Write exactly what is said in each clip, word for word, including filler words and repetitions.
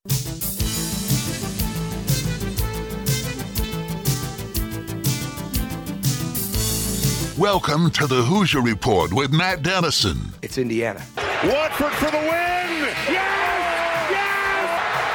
Welcome to the Hoosier Report with Matt Dennison. It's Indiana. Watford for the win! Yes! Yes!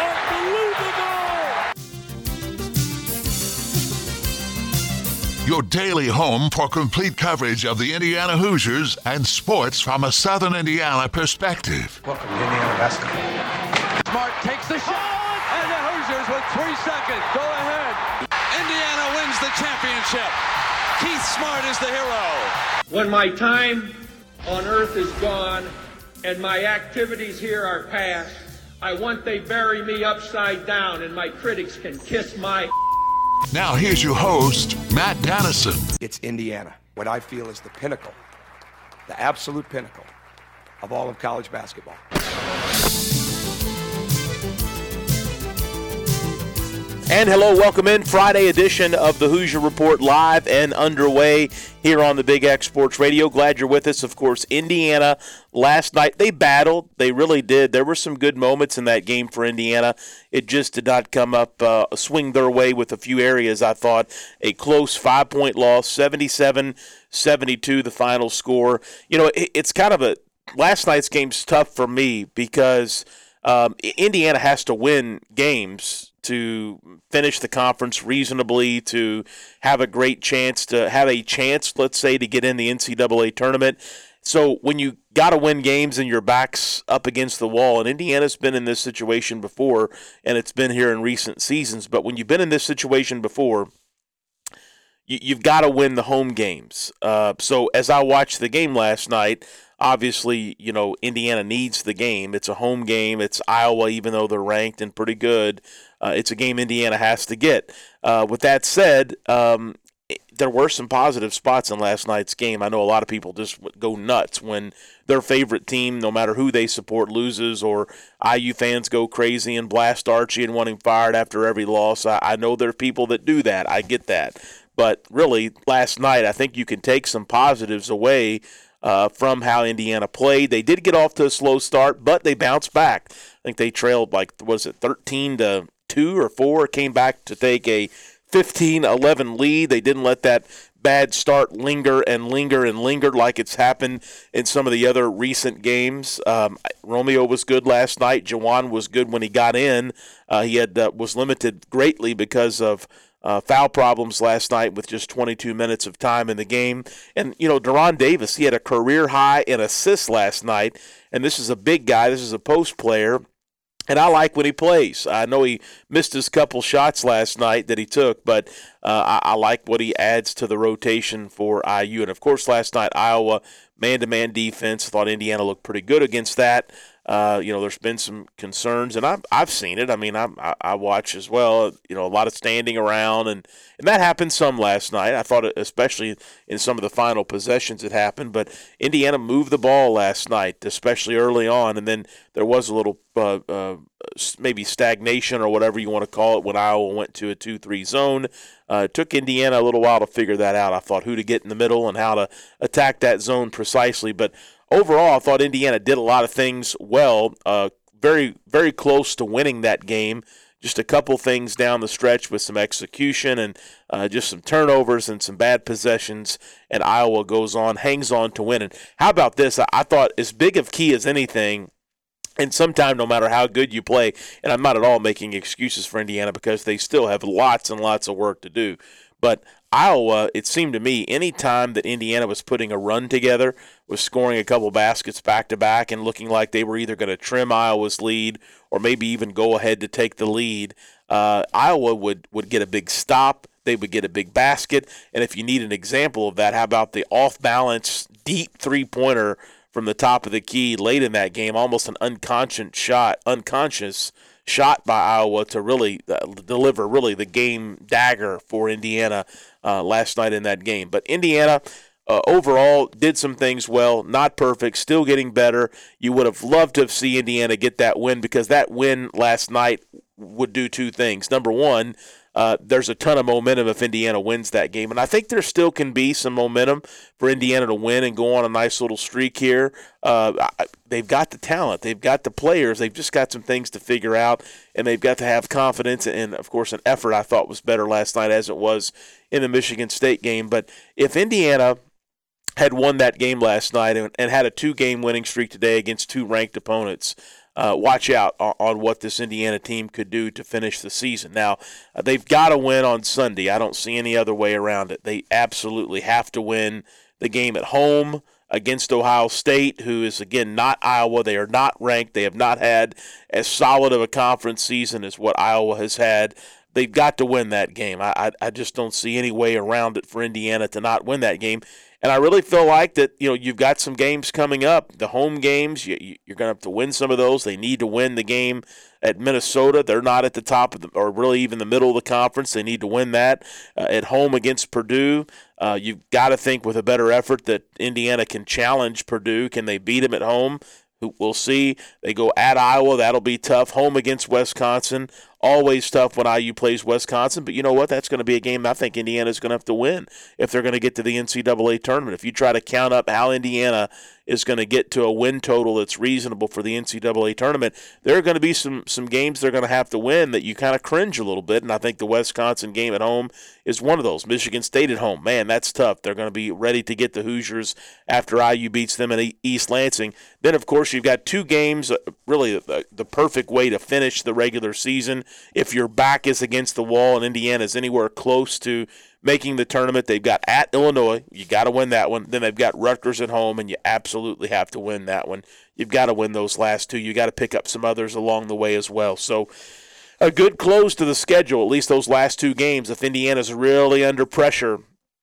Unbelievable! Your daily home for complete coverage of the Indiana Hoosiers and sports from a Southern Indiana perspective. Welcome to Indiana basketball. Smart takes the shot, and the Hoosiers with three seconds go ahead. Indiana wins the championship. Keith Smart is the hero. When my time on earth is gone and my activities here are past, I want they bury me upside down and my critics can kiss my... Now here's your host, Matt Dennison. It's Indiana, what I feel is the pinnacle, the absolute pinnacle of all of college basketball. And hello, welcome in. Friday edition of the Hoosier Report live and underway here on the Big X Sports Radio. Glad you're with us. Of course, Indiana last night, they battled. They really did. There were some good moments in that game for Indiana. It just did not come up, uh, swing their way with a few areas, I thought. A close five-point loss, seventy-seven seventy-two, the final score. You know, it, it's kind of a – last night's game's tough for me because um, Indiana has to win games to finish the conference reasonably, to have a great chance, to have a chance, let's say, to get in the N C double A tournament. So when you got to win games and your back's up against the wall, and Indiana's been in this situation before, and it's been here in recent seasons, but when you've been in this situation before, you, you've got to win the home games. Uh, so as I watched the game last night, obviously, you know, Indiana needs the game. It's a home game. It's Iowa, even though they're ranked and pretty good. Uh, it's a game Indiana has to get. Uh, with that said, um, it, there were some positive spots in last night's game. I know a lot of people just go nuts when their favorite team, no matter who they support, loses, or I U fans go crazy and blast Archie and want him fired after every loss. I, I know there are people that do that. I get that. But really, last night, I think you can take some positives away Uh, from how Indiana played. They did get off to a slow start, but they bounced back. I think they trailed, like, was it thirteen to two or four, came back to take a fifteen eleven lead. They didn't let that bad start linger and linger and linger like it's happened in some of the other recent games. Um, Romeo was good last night. Jawan was good when he got in. Uh, he had uh, was limited greatly because of Uh, foul problems last night with just twenty-two minutes of time in the game. And, you know, Deron Davis, he had a career high in assists last night. And this is a big guy. This is a post player. And I like when he plays. I know he missed his couple shots last night that he took, but uh, I, I like what he adds to the rotation for I U. And, of course, last night, Iowa, man-to-man defense. I thought Indiana looked pretty good against that. Uh, you know, there's been some concerns, and I've, I've seen it. I mean, I, I, I watch as well, you know, a lot of standing around, and, and that happened some last night. I thought it, especially in some of the final possessions it happened, but Indiana moved the ball last night, especially early on, and then there was a little uh, uh, maybe stagnation or whatever you want to call it when Iowa went to a two three zone. Uh, it took Indiana a little while to figure that out. I thought who to get in the middle and how to attack that zone precisely, but overall, I thought Indiana did a lot of things well, uh, very, very close to winning that game. Just a couple things down the stretch with some execution and uh, just some turnovers and some bad possessions, and Iowa goes on, hangs on to win. And how about this? I, I thought as big of key as anything, and sometime no matter how good you play, and I'm not at all making excuses for Indiana because they still have lots and lots of work to do, but Iowa, it seemed to me, any time that Indiana was putting a run together, was scoring a couple baskets back-to-back and looking like they were either going to trim Iowa's lead or maybe even go ahead to take the lead, uh, Iowa would, would get a big stop. They would get a big basket. And if you need an example of that, how about the off-balance, deep three-pointer from the top of the key late in that game, almost an unconscious shot, unconscious shot by Iowa to really uh, deliver really the game dagger for Indiana uh, last night in that game. But Indiana uh, overall did some things well, not perfect, still getting better. You would have loved to have seen Indiana get that win because that win last night would do two things. Number one, uh, there's a ton of momentum if Indiana wins that game. And I think there still can be some momentum for Indiana to win and go on a nice little streak here. Uh, they've got the talent. They've got the players. They've just got some things to figure out, and they've got to have confidence and, of course, an effort I thought was better last night as it was in the Michigan State game. But if Indiana had won that game last night and, and had a two-game winning streak today against two ranked opponents, Uh, watch out on, on what this Indiana team could do to finish the season. Now, uh, they've got to win on Sunday. I don't see any other way around it. They absolutely have to win the game at home against Ohio State, who is, again, not Iowa. They are not ranked. They have not had as solid of a conference season as what Iowa has had. They've got to win that game. I, I, I just don't see any way around it for Indiana to not win that game. And I really feel like that, you know, you've got some games coming up. The home games, you, you're going to have to win some of those. They need to win the game at Minnesota. They're not at the top of the, or really even the middle of the conference. They need to win that. Uh, at home against Purdue, uh, you've got to think with a better effort that Indiana can challenge Purdue. Can they beat them at home? We'll see. They go at Iowa. That'll be tough. Home against Wisconsin. Always tough when I U plays Wisconsin. But you know what? That's going to be a game I think Indiana's going to have to win if they're going to get to the N C double A tournament. If you try to count up how Indiana is going to get to a win total that's reasonable for the N C double A tournament, there are going to be some some games they're going to have to win that you kind of cringe a little bit, and I think the Wisconsin game at home is one of those. Michigan State at home, man, that's tough. They're going to be ready to get the Hoosiers after I U beats them in East Lansing. Then, of course, you've got two games, really the, the perfect way to finish the regular season. If your back is against the wall and Indiana is anywhere close to making the tournament, they've got at Illinois. You got to win that one. Then they've got Rutgers at home, and you absolutely have to win that one. You've got to win those last two. You got to pick up some others along the way as well. So a good close to the schedule, at least those last two games. If Indiana's really under pressure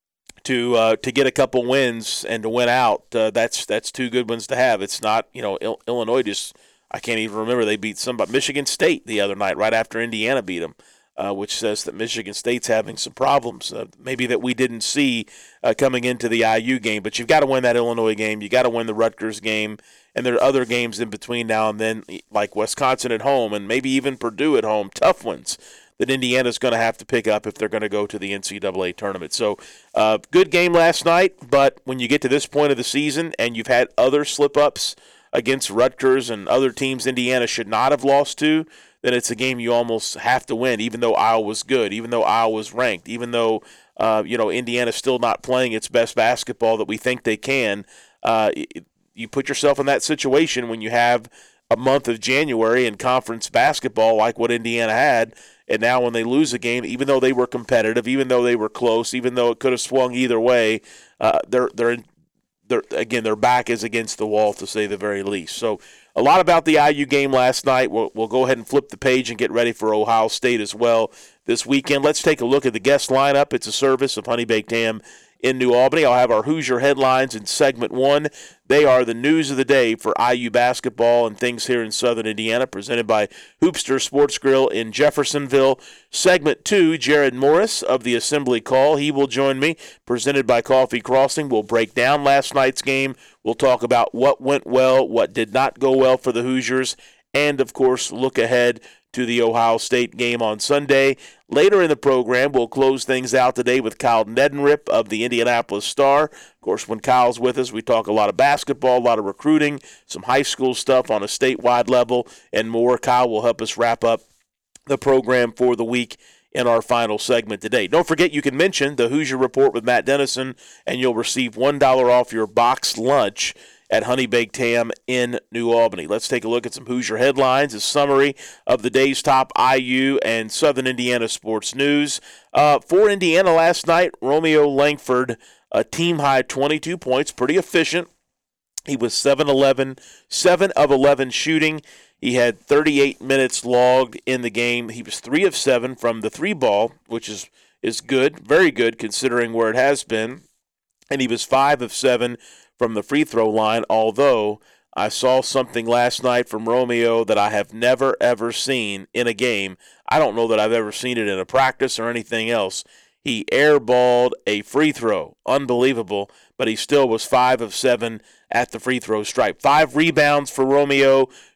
to uh, to get a couple wins and to win out, uh, that's that's two good ones to have. It's not, you know, Il- Illinois just, I can't even remember, they beat somebody, Michigan State the other night right after Indiana beat them. Uh, which says that Michigan State's having some problems, uh, maybe that we didn't see uh, coming into the I U game. But you've got to win that Illinois game. You've got to win the Rutgers game. And there are other games in between now and then, like Wisconsin at home and maybe even Purdue at home, tough ones that Indiana's going to have to pick up if they're going to go to the N C double A tournament. So uh, good game last night, but when you get to this point of the season and you've had other slip-ups against Rutgers and other teams Indiana should not have lost to, then it's a game you almost have to win, even though Iowa was good, even though Iowa was ranked, even though uh, you know Indiana's still not playing its best basketball that we think they can. Uh, it, you put yourself in that situation when you have a month of January in conference basketball like what Indiana had, and now when they lose a game, even though they were competitive, even though they were close, even though it could have swung either way, uh, they're they're They're, again, their back is against the wall, to say the very least. So a lot about the I U game last night. We'll, we'll go ahead and flip the page and get ready for Ohio State as well this weekend. Let's take a look at the guest lineup. It's a service of Honey Baked Ham in New Albany. I'll have our Hoosier headlines in segment one. They are the news of the day for I U basketball and things here in Southern Indiana, presented by Hoopster Sports Grill in Jeffersonville. Segment two, Jared Morris of the Assembly Call. He will join me, presented by Coffee Crossing. We'll break down last night's game. We'll talk about what went well, what did not go well for the Hoosiers, and, of course, look ahead to the Ohio State game on Sunday. Later in the program, we'll close things out today with Kyle Nedenrip of the Indianapolis Star. Of course, when Kyle's with us, we talk a lot of basketball, a lot of recruiting, some high school stuff on a statewide level, and more. Kyle will help us wrap up the program for the week in our final segment today. Don't forget, you can mention the Hoosier Report with Matt Dennison, and you'll receive one dollar off your boxed lunch at Honey Baked Ham in New Albany. Let's take a look at some Hoosier headlines, a summary of the day's top I U and Southern Indiana sports news. Uh, for Indiana last night, Romeo Langford, a team-high twenty-two points, pretty efficient. He was seven eleven, seven of eleven shooting. He had thirty-eight minutes logged in the game. He was three of seven from the three ball, which is, is good, very good considering where it has been. And he was five of seven from the free throw line, although I saw something last night from Romeo that I have never, ever seen in a game. I don't know that I've ever seen it in a practice or anything else. He airballed a free throw. Unbelievable, but he still was five of seven at the free throw stripe. Five rebounds for Romeo,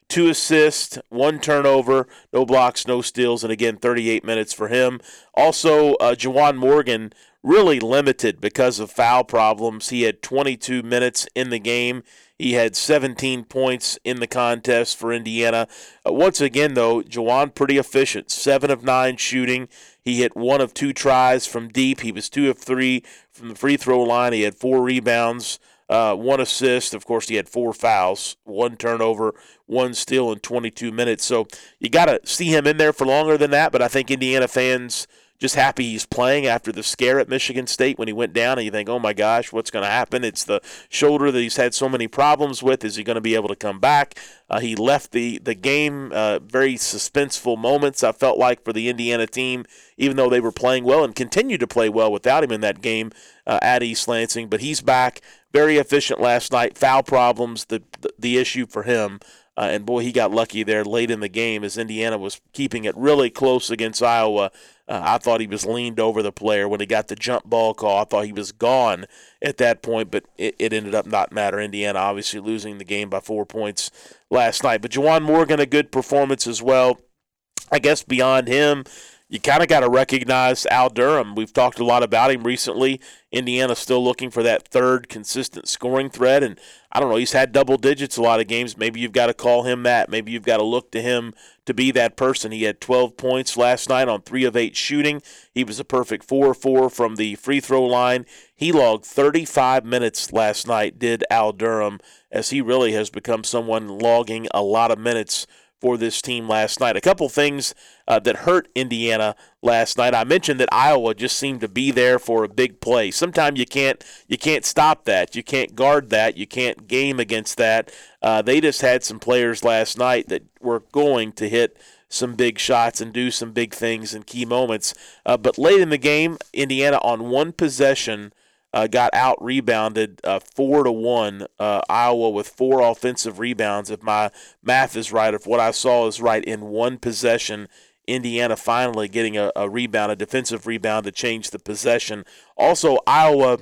two assists, one turnover, no blocks, no steals, and again, thirty-eight minutes for him. Also, uh, Juwan Morgan really limited because of foul problems. He had twenty-two minutes in the game. He had seventeen points in the contest for Indiana. Uh, once again, though, Juwan pretty efficient. seven of nine shooting. He hit one of two tries from deep. He was two of three from the free throw line. He had four rebounds, uh, one assist. Of course, he had four fouls, one turnover, one steal in twenty-two minutes. So you got to see him in there for longer than that, but I think Indiana fans just happy he's playing after the scare at Michigan State when he went down, and you think, oh my gosh, what's going to happen? It's the shoulder that he's had so many problems with. Is he going to be able to come back? Uh, he left the, the game, uh, very suspenseful moments, I felt like, for the Indiana team, even though they were playing well and continued to play well without him in that game uh, at East Lansing. But he's back, very efficient last night. Foul problems, the, the, the issue for him. Uh, and, boy, he got lucky there late in the game as Indiana was keeping it really close against Iowa. Uh, I thought he was leaned over the player when he got the jump ball call. I thought he was gone at that point, but it, it ended up not matter. Indiana obviously losing the game by four points last night. But Juwan Morgan, a good performance as well. I guess beyond him, you kind of got to recognize Al Durham. We've talked a lot about him recently. Indiana's still looking for that third consistent scoring threat, and I don't know, he's had double digits a lot of games. Maybe you've got to call him that. Maybe you've got to look to him to be that person. He had twelve points last night on three of eight shooting. He was a perfect four of four from the free throw line. He logged thirty-five minutes last night, did Al Durham, as he really has become someone logging a lot of minutes for this team last night. A couple things uh, that hurt Indiana last night. I mentioned that Iowa just seemed to be there for a big play. Sometimes you can't you can't stop that. You can't guard that. You can't game against that. Uh, they just had some players last night that were going to hit some big shots and do some big things in key moments. Uh, but late in the game, Indiana on one possession Uh, got out-rebounded uh, four to one. Uh, Iowa with four offensive rebounds, if my math is right, if what I saw is right, in one possession. Indiana finally getting a, a rebound, a defensive rebound to change the possession. Also, Iowa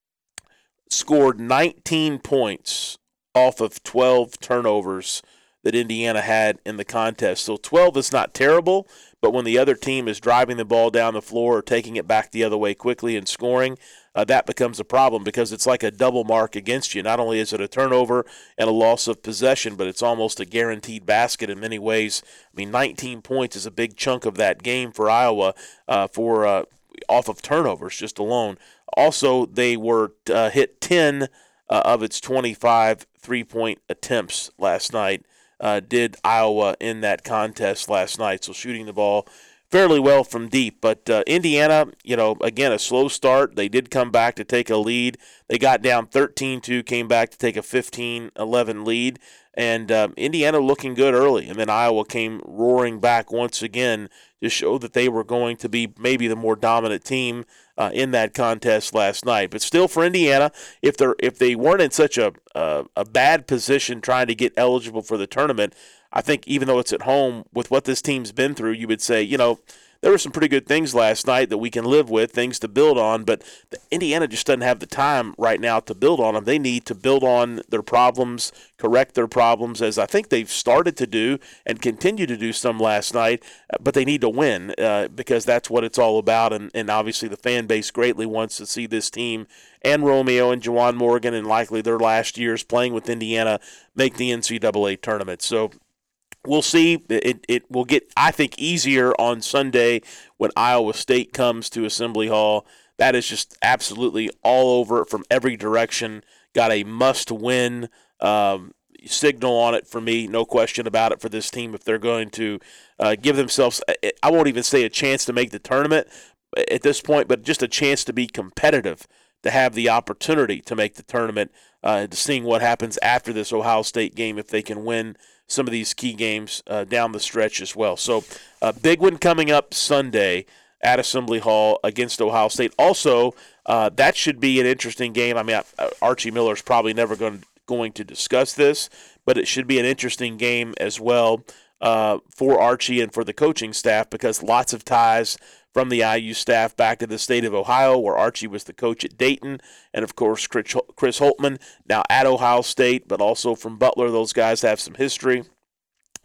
scored nineteen points off of twelve turnovers that Indiana had in the contest. So twelve is not terrible, but when the other team is driving the ball down the floor or taking it back the other way quickly and scoring, Uh, that becomes a problem because it's like a double mark against you. Not only is it a turnover and a loss of possession, but it's almost a guaranteed basket in many ways. I mean, nineteen points is a big chunk of that game for Iowa uh, for uh, off of turnovers just alone. Also, they were uh, hit ten uh, of its twenty-five three-point attempts last night, uh, did Iowa in that contest last night. So shooting the ball fairly well from deep. But uh, Indiana, you know, again, a slow start. They did come back to take a lead. They got down thirteen two, came back to take a fifteen eleven lead. And um, Indiana looking good early. And then Iowa came roaring back once again to show that they were going to be maybe the more dominant team uh, in that contest last night. But still, for Indiana, if they're if they weren't in such a, a, a bad position trying to get eligible for the tournament, I think even though it's at home, with what this team's been through, you would say, you know, there were some pretty good things last night that we can live with, things to build on, but the Indiana just doesn't have the time right now to build on them. They need to build on their problems, correct their problems, as I think they've started to do and continue to do some last night, but they need to win uh, because that's what it's all about, and, and obviously the fan base greatly wants to see this team and Romeo and Juwan Morgan and likely their last years playing with Indiana make the N C double A tournament. So we'll see. It it will get, I think, easier on Sunday when Iowa State comes to Assembly Hall. That is just absolutely all over it from every direction. Got a must-win um, signal on it for me, no question about it, for this team if they're going to uh, give themselves, I won't even say a chance to make the tournament at this point, but just a chance to be competitive, to have the opportunity to make the tournament, uh, to seeing what happens after this Ohio State game if they can win some of these key games uh, down the stretch as well. So a big one coming up Sunday at Assembly Hall against Ohio State. Also, uh, that should be an interesting game. I mean, I, Archie Miller's probably never going, going to discuss this, but it should be an interesting game as well uh, for Archie and for the coaching staff because lots of ties from the I U staff back to the state of Ohio, where Archie was the coach at Dayton, and, of course, Chris Holtmann, now at Ohio State, but also from Butler. Those guys have some history.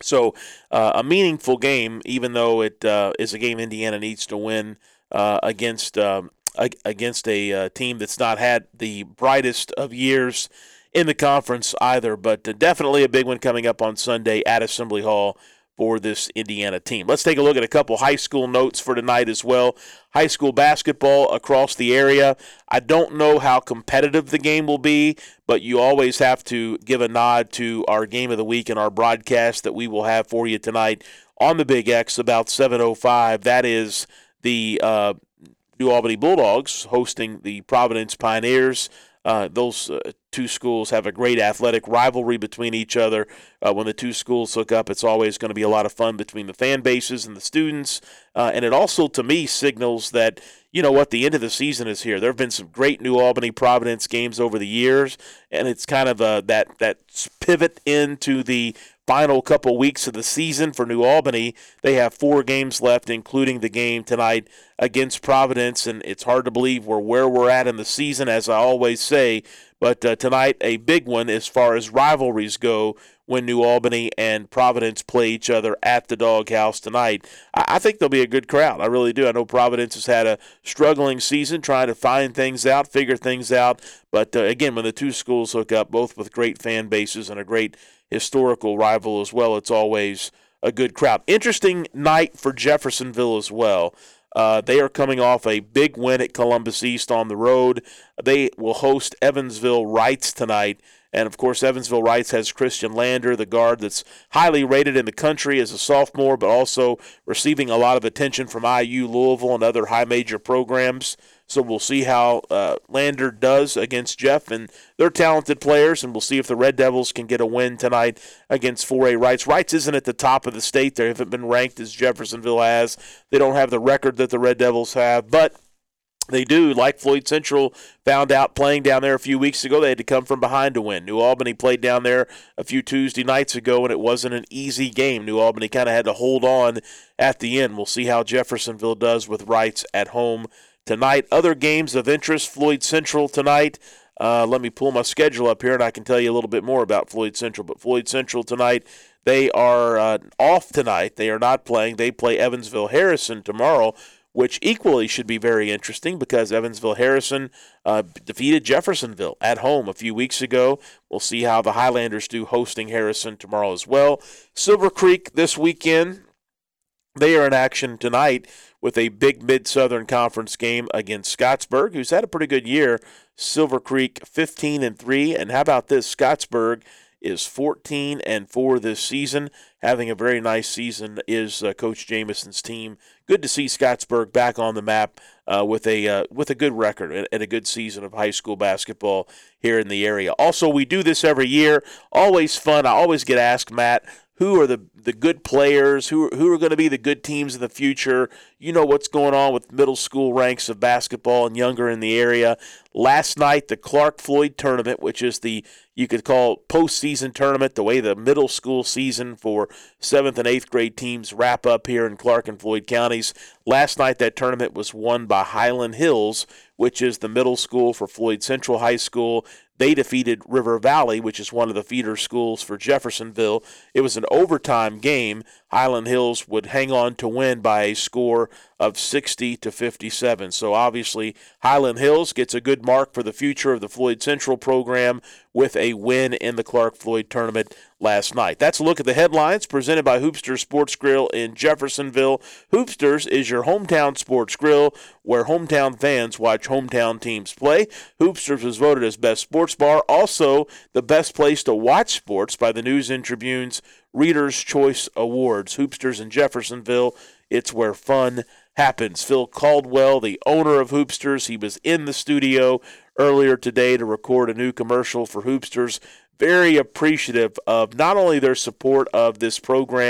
So uh, a meaningful game, even though it uh, is a game Indiana needs to win uh, against um, against a uh, team that's not had the brightest of years in the conference either. But uh, definitely a big one coming up on Sunday at Assembly Hall for this Indiana team. Let's take a look at a couple high school notes for tonight as well. High school basketball across the area. I don't know how competitive the game will be, but you always have to give a nod to our game of the week and our broadcast that we will have for you tonight on the Big X about seven oh five. That is the uh, New Albany Bulldogs hosting the Providence Pioneers. Uh, those uh, two schools have a great athletic rivalry between each other. Uh, when the two schools hook up, it's always going to be a lot of fun between the fan bases and the students. Uh, and it also, to me, signals that, you know what, the end of the season is here. There have been some great New Albany-Providence games over the years, and it's kind of uh, that, that pivot into the final couple weeks of the season for New Albany. They have four games left, including the game tonight against Providence, and it's hard to believe we're where we're at in the season, as I always say. But uh, tonight, a big one as far as rivalries go when New Albany and Providence play each other at the Doghouse tonight. I, I think there'll be a good crowd. I really do. I know Providence has had a struggling season trying to find things out, figure things out. But, uh, again, when the two schools hook up, both with great fan bases and a great historical rival as well, it's always a good crowd. Interesting night for Jeffersonville as well. Uh, they are coming off a big win at Columbus East on the road. They will host Evansville Reitz tonight. And, of course, Evansville Reitz has Christian Lander, the guard that's highly rated in the country as a sophomore, but also receiving a lot of attention from I U, Louisville, and other high major programs. So we'll see how uh, Lander does against Jeff, and they're talented players, and we'll see if the Red Devils can get a win tonight against four A Reitz. Reitz isn't at the top of the state. They haven't been ranked as Jeffersonville has. They don't have the record that the Red Devils have, but they do, like Floyd Central found out playing down there a few weeks ago, they had to come from behind to win. New Albany played down there a few Tuesday nights ago, and it wasn't an easy game. New Albany kind of had to hold on at the end. We'll see how Jeffersonville does with Reitz at home tonight. Other games of interest, Floyd Central tonight. Uh, let me pull my schedule up here, and I can tell you a little bit more about Floyd Central. But Floyd Central tonight, they are uh, off tonight. They are not playing. They play Evansville Harrison tomorrow, which equally should be very interesting because Evansville Harrison uh, defeated Jeffersonville at home a few weeks ago. We'll see how the Highlanders do hosting Harrison tomorrow as well. Silver Creek this weekend, they are in action tonight with a big Mid-Southern Conference game against Scottsburg, who's had a pretty good year. Silver Creek fifteen and three, and how about this? Scottsburg is fourteen and four this season. Having a very nice season is uh, Coach Jameson's team. Good to see Scottsburg back on the map uh, with a uh, with a good record and, and a good season of high school basketball here in the area. Also, we do this every year. Always fun. I always get asked, Matt, who are the, the good players, who, who are going to be the good teams in the future. You know what's going on with middle school ranks of basketball and younger in the area. Last night, the Clark Floyd tournament, which is the, you could call postseason tournament, the way the middle school season for seventh and eighth grade teams wrap up here in Clark and Floyd counties. Last night, that tournament was won by Highland Hills, which is the middle school for Floyd Central High School. They defeated River Valley, which is one of the feeder schools for Jeffersonville. It was an overtime game. Highland Hills would hang on to win by a score of sixty to fifty-seven. So obviously Highland Hills gets a good mark for the future of the Floyd Central program with a win in the Clark Floyd tournament last night. That's a look at the headlines presented by Hoopsters Sports Grill in Jeffersonville. Hoopsters is your hometown sports grill where hometown fans watch hometown teams play. Hoopsters was voted as best sports bar, also the best place to watch sports by the News and Tribune's Reader's Choice Awards. Hoopsters in Jeffersonville, it's where fun happens. Phil Caldwell, the owner of Hoopsters, he was in the studio earlier today to record a new commercial for Hoopsters. Very appreciative of not only their support of this program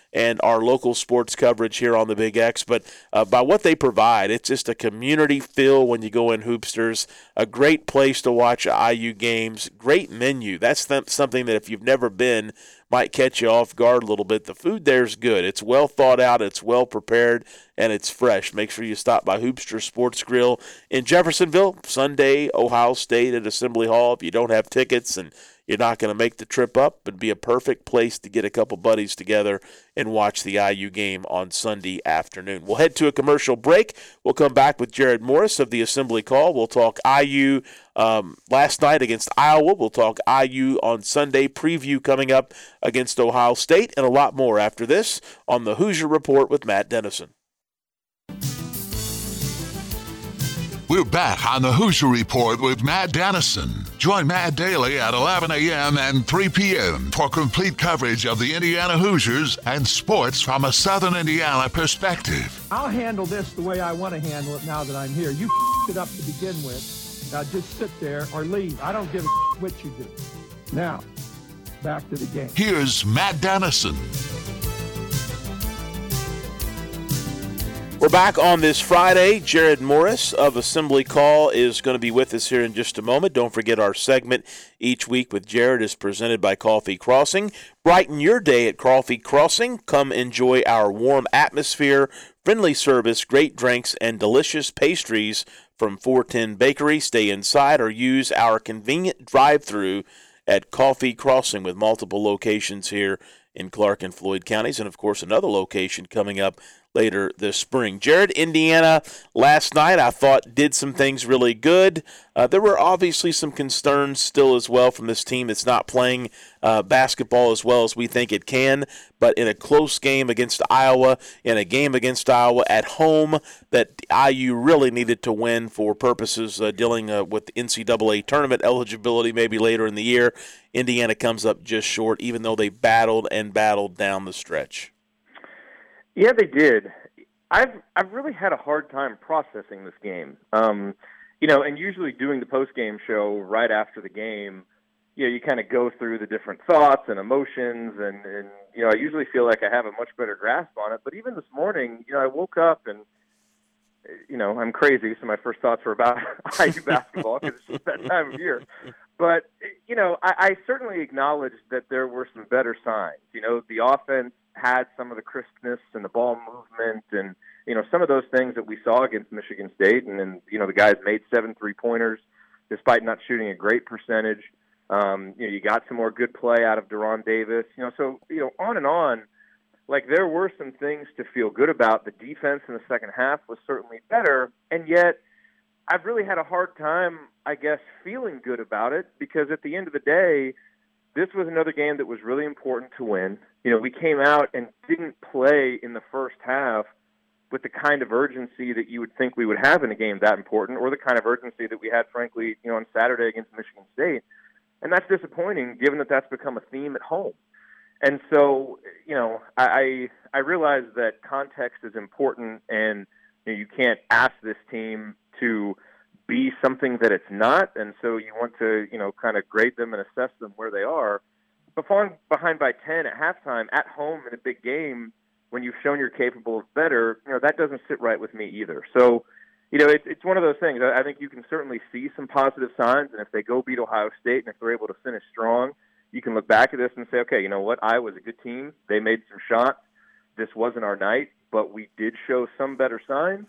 and our local sports coverage here on the Big X. But uh, by what they provide, it's just a community feel when you go in Hoopsters, a great place to watch I U games, great menu. That's th- something that if you've never been, might catch you off guard a little bit. The food there is good. It's well thought out, it's well prepared, and it's fresh. Make sure you stop by Hoopster Sports Grill in Jeffersonville, Sunday, Ohio State at Assembly Hall. If you don't have tickets and you're not going to make the trip up, it'd be a perfect place to get a couple buddies together and watch the I U game on Sunday afternoon. We'll head to a commercial break. We'll come back with Jared Morris of the Assembly Call. We'll talk I U um, last night against Iowa. We'll talk I U on Sunday. Preview coming up against Ohio State and a lot more after this on the Hoosier Report with Matt Dennison. We're back on the Hoosier Report with Matt Dennison. Join Matt daily at eleven a.m. and three p.m. for complete coverage of the Indiana Hoosiers and sports from a Southern Indiana perspective. I'll handle this the way I want to handle it now that I'm here. You it up to begin with. Now just sit there or leave. I don't give a what you do. Now, back to the game. Here's Matt Dennison. We're back on this Friday. Jared Morris of Assembly Call is going to be with us here in just a moment. Don't forget our segment each week with Jared is presented by Coffee Crossing. Brighten your day at Coffee Crossing. Come enjoy our warm atmosphere, friendly service, great drinks, and delicious pastries from four ten Bakery. Stay inside or use our convenient drive-thru at Coffee Crossing with multiple locations here in Clark and Floyd counties, and, of course, another location coming up later this spring. Jared, Indiana last night I thought did some things really good. Uh, there were obviously some concerns still as well from this team that's not playing uh, basketball as well as we think it can, but in a close game against Iowa, in a game against Iowa at home that I U really needed to win for purposes uh, dealing uh, with N C double A tournament eligibility maybe later in the year, Indiana comes up just short even though they battled and battled down the stretch. Yeah, they did. I've I've really had a hard time processing this game. Um, you know, and usually doing the post-game show right after the game, you know, you kind of go through the different thoughts and emotions, and, and, you know, I usually feel like I have a much better grasp on it. But even this morning, you know, I woke up and, you know, I'm crazy, so my first thoughts were about I U basketball because it's just that time of year. But, you know, I, I certainly acknowledged that there were some better signs. You know, the offense had some of the crispness and the ball movement and, you know, some of those things that we saw against Michigan State. And then, you know, the guys made seven three-pointers despite not shooting a great percentage. Um, you know, you got some more good play out of Deron Davis. You know, so, you know, on and on. Like, there were some things to feel good about. The defense in the second half was certainly better, and yet I've really had a hard time, I guess, feeling good about it because at the end of the day, this was another game that was really important to win. You know, we came out and didn't play in the first half with the kind of urgency that you would think we would have in a game that important, or the kind of urgency that we had, frankly, you know, on Saturday against Michigan State. And that's disappointing, given that that's become a theme at home. And so, you know, I I realize that context is important, and you know, you can't ask this team to be something that it's not, and so you want to, you know, kind of grade them and assess them where they are. But falling behind by ten at halftime at home in a big game when you've shown you're capable of better, you know, that doesn't sit right with me either. So, you know, it, it's one of those things. I think you can certainly see some positive signs, and if they go beat Ohio State and if they're able to finish strong, you can look back at this and say, okay, you know what, Iowa's a good team. They made some shots. This wasn't our night, but we did show some better signs.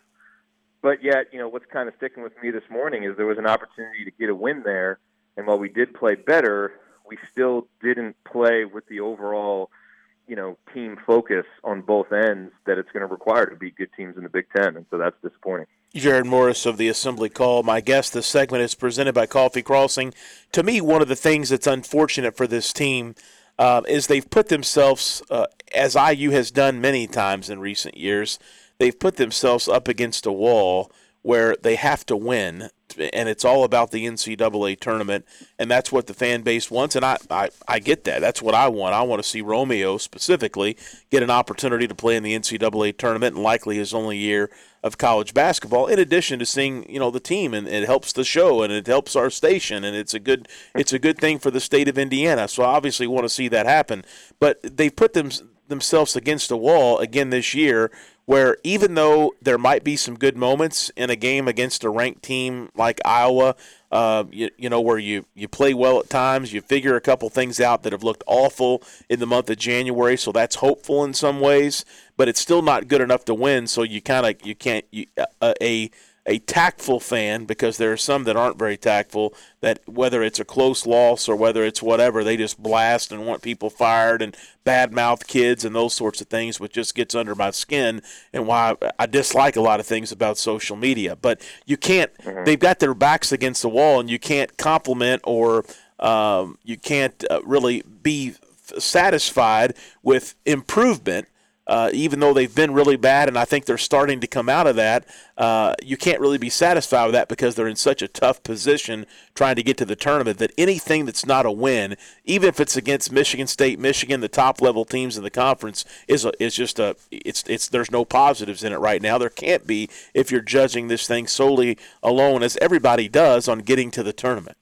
But yet, you know, what's kind of sticking with me this morning is there was an opportunity to get a win there, and while we did play better, we still didn't play with the overall, you know, team focus on both ends that it's going to require to beat good teams in the Big Ten, and so that's disappointing. Jared Morris of the Assembly Call. My guest this segment is presented by Coffee Crossing. To me, one of the things that's unfortunate for this team uh, is they've put themselves, uh, as I U has done many times in recent years, they've put themselves up against a wall where they have to win, and it's all about the N C double A tournament, and that's what the fan base wants, and I, I, I get that. That's what I want. I want to see Romeo specifically get an opportunity to play in the N C double A tournament and likely his only year of college basketball, in addition to seeing, you know, the team, and it helps the show, and it helps our station, and it's a good it's a good thing for the state of Indiana. So I obviously want to see that happen. But they put them themselves against a wall again this year, where even though there might be some good moments in a game against a ranked team like Iowa, uh, you, you know, where you, you play well at times, you figure a couple things out that have looked awful in the month of January, so that's hopeful in some ways, but it's still not good enough to win, so you kind of you can't you, uh, a a tactful fan, because there are some that aren't very tactful, that whether it's a close loss or whether it's whatever, they just blast and want people fired and badmouth kids and those sorts of things, which just gets under my skin and why I dislike a lot of things about social media. But you can't mm-hmm. they've got their backs against the wall, and you can't compliment or um, you can't uh, really be satisfied with improvement. Uh, even though they've been really bad, and I think they're starting to come out of that, uh, you can't really be satisfied with that because they're in such a tough position trying to get to the tournament that anything that's not a win, even if it's against Michigan State, Michigan, the top-level teams in the conference, is a, is just a it's it's there's no positives in it right now. There can't be if you're judging this thing solely alone, as everybody does, on getting to the tournament.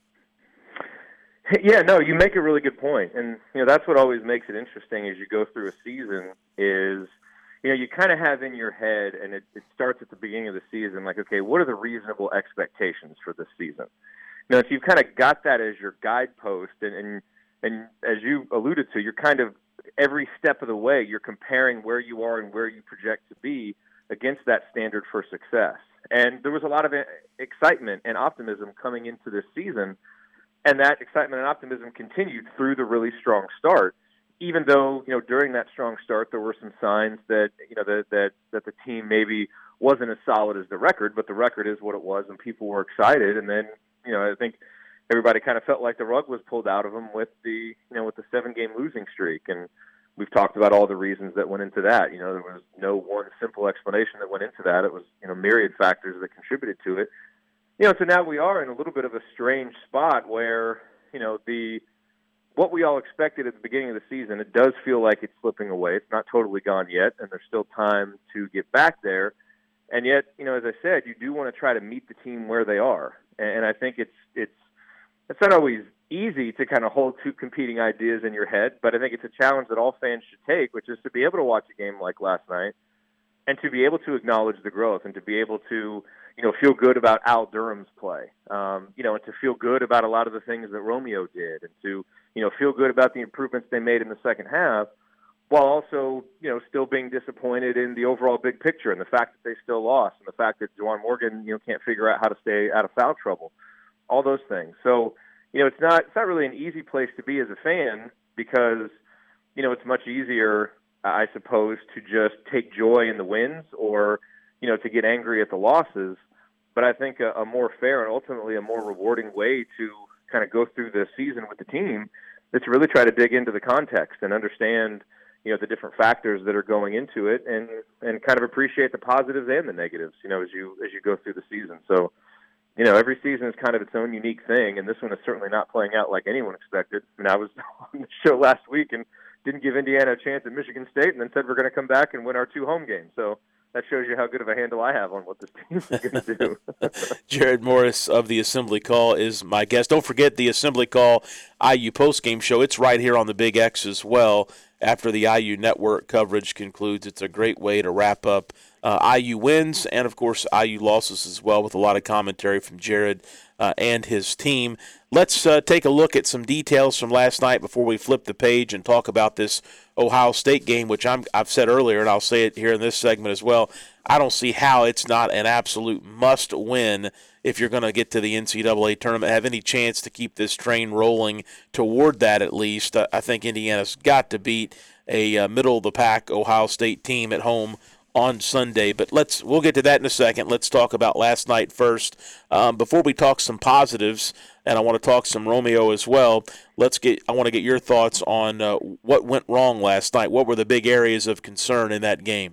Yeah, no, you make a really good point. And, you know, that's what always makes it interesting as you go through a season is, you know, you kind of have in your head, and it, it starts at the beginning of the season, like, okay, what are the reasonable expectations for this season? You know, if you've kind of got that as your guidepost, and, and, and as you alluded to, you're kind of every step of the way, you're comparing where you are and where you project to be against that standard for success. And there was a lot of excitement and optimism coming into this season. And that excitement and optimism continued through the really strong start, even though, you know, during that strong start, there were some signs that, you know, that, that, that the team maybe wasn't as solid as the record, but the record is what it was, and people were excited. And then, you know, I think everybody kind of felt like the rug was pulled out of them with the, you know, with the seven-game losing streak. And we've talked about all the reasons that went into that. You know, there was no one simple explanation that went into that. It was, you know, myriad factors that contributed to it. You know, so now we are in a little bit of a strange spot where, you know, the what we all expected at the beginning of the season, it does feel like it's slipping away. It's not totally gone yet, and there's still time to get back there. And yet, you know, as I said, you do want to try to meet the team where they are. And I think it's it's it's not always easy to kind of hold two competing ideas in your head, but I think it's a challenge that all fans should take, which is to be able to watch a game like last night and to be able to acknowledge the growth and to be able to, you know, feel good about Al Durham's play, um, you know, and to feel good about a lot of the things that Romeo did, and to, you know, feel good about the improvements they made in the second half, while also, you know, still being disappointed in the overall big picture and the fact that they still lost and the fact that Juwan Morgan, you know, can't figure out how to stay out of foul trouble, all those things. So, you know, it's not it's not really an easy place to be as a fan because, you know, it's much easier, I suppose, to just take joy in the wins or, you know, to get angry at the losses. But I think a, a more fair and ultimately a more rewarding way to kind of go through the season with the team is to really try to dig into the context and understand, you know, the different factors that are going into it, and, and kind of appreciate the positives and the negatives, you know, as you as you go through the season. So, you know, every season is kind of its own unique thing, and this one is certainly not playing out like anyone expected. I mean, I was on the show last week and didn't give Indiana a chance at Michigan State, and then said we're going to come back and win our two home games. So that shows you how good of a handle I have on what this team is going to do. Jared Morris of the Assembly Call is my guest. Don't forget the Assembly Call I U postgame show. It's right here on the Big X as well. After the I U network coverage concludes, it's a great way to wrap up uh, I U wins and, of course, I U losses as well, with a lot of commentary from Jared uh, and his team. Let's uh, take a look at some details from last night before we flip the page and talk about this Ohio State game, which I'm, I've said earlier, and I'll say it here in this segment as well. I don't see how it's not an absolute must-win if you're going to get to the N C double A tournament, have any chance to keep this train rolling toward that at least. I think Indiana's got to beat a uh, middle-of-the-pack Ohio State team at home on Sunday. But let's we'll get to that in a second. Let's talk about last night first. Um, before we talk some positives, and I want to talk some Romeo as well, let's get. I want to get your thoughts on uh, what went wrong last night. What were the big areas of concern in that game?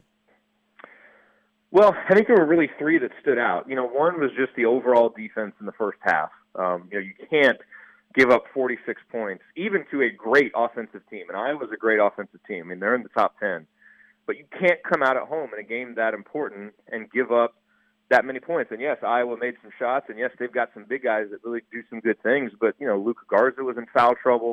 Well, I think there were really three that stood out. You know, one was just the overall defense in the first half. Um, you know, you can't give up forty-six points, even to a great offensive team. And Iowa's a great offensive team. I mean, they're in the top ten. But you can't come out at home in a game that important and give up that many points. And, yes, Iowa made some shots. And, yes, they've got some big guys that really do some good things. But, you know, Luka Garza was in foul trouble.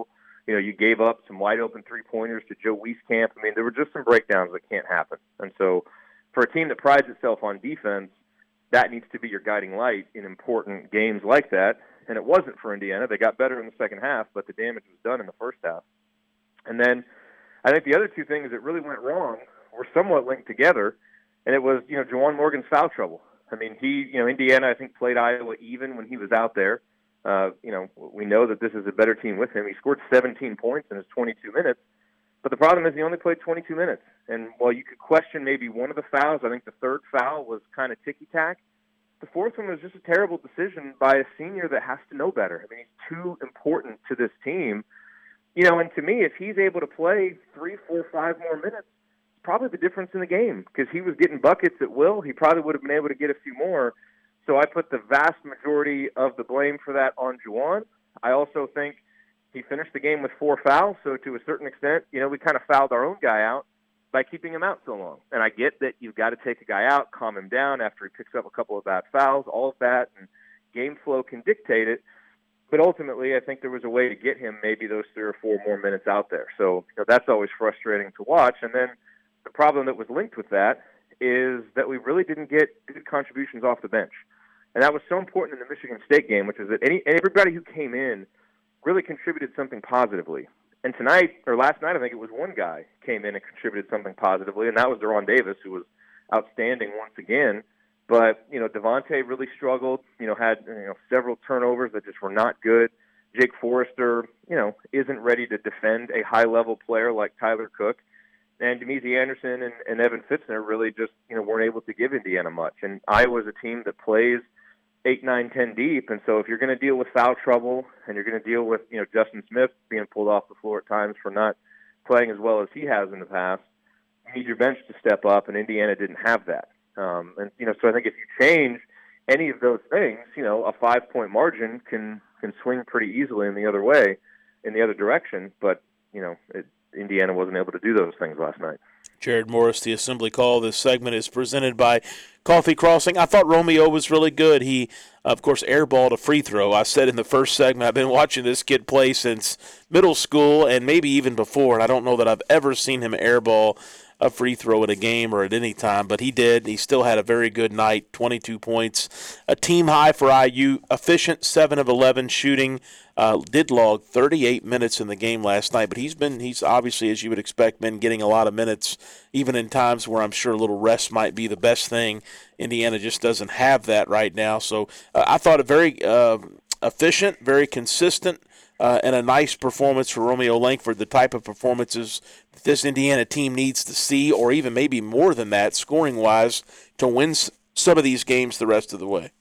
You know, you gave up some wide-open three-pointers to Joe Wieskamp. I mean, there were just some breakdowns that can't happen. And so for a team that prides itself on defense, that needs to be your guiding light in important games like that. And it wasn't for Indiana. They got better in the second half, but the damage was done in the first half. And then I think the other two things that really went wrong were somewhat linked together, and it was, you know, Juwan Morgan's foul trouble. I mean, he, you know, Indiana, I think, played Iowa even when he was out there. Uh, you know, we know that this is a better team with him. He scored seventeen points in his twenty-two minutes, but the problem is he only played twenty-two minutes. And while you could question maybe one of the fouls, I think the third foul was kind of ticky-tack. The fourth one was just a terrible decision by a senior that has to know better. I mean, he's too important to this team. You know, and to me, if he's able to play three, four, five more minutes, it's probably the difference in the game, because he was getting buckets at will. He probably would have been able to get a few more. So I put the vast majority of the blame for that on Juwan. I also think he finished the game with four fouls, so to a certain extent, you know, we kind of fouled our own guy out by keeping him out so long. And I get that you've got to take a guy out, calm him down after he picks up a couple of bad fouls, all of that, and game flow can dictate it. But ultimately, I think there was a way to get him maybe those three or four more minutes out there. So you know, that's always frustrating to watch. And then the problem that was linked with that is that we really didn't get good contributions off the bench. And that was so important in the Michigan State game, which is that any everybody who came in really contributed something positively. And tonight, or last night, I think it was one guy came in and contributed something positively, and that was Deron Davis, who was outstanding once again. But, you know, Devontae really struggled, you know, had you know several turnovers that just were not good. Jake Forrester, you know, isn't ready to defend a high-level player like Tyler Cook. And Demezy Anderson and, and Evan Fitzner really just, you know, weren't able to give Indiana much. And Iowa's a team that plays eight, nine, ten deep, and so if you're going to deal with foul trouble and you're going to deal with, you know, Justin Smith being pulled off the floor at times for not playing as well as he has in the past, you need your bench to step up, and Indiana didn't have that. Um, and, you know, so I think if you change any of those things, you know, a five-point margin can, can swing pretty easily in the other way, in the other direction, but, you know, it, Indiana wasn't able to do those things last night. Jared Morris, the Assembly Call. This segment is presented by Coffee Crossing. I thought Romeo was really good. He, of course, airballed a free throw. I said in the first segment, I've been watching this kid play since middle school and maybe even before, and I don't know that I've ever seen him airball a free throw at a game or at any time, but he did. He still had a very good night, twenty-two points. A team high for I U, efficient, seven of eleven shooting. Uh, did log thirty-eight minutes in the game last night, but he's been, he's obviously, as you would expect, been getting a lot of minutes, even in times where I'm sure a little rest might be the best thing. Indiana just doesn't have that right now. So uh, I thought a very uh, efficient, very consistent, Uh, and a nice performance for Romeo Langford, the type of performances that this Indiana team needs to see, or even maybe more than that, scoring-wise, to win some of these games the rest of the way.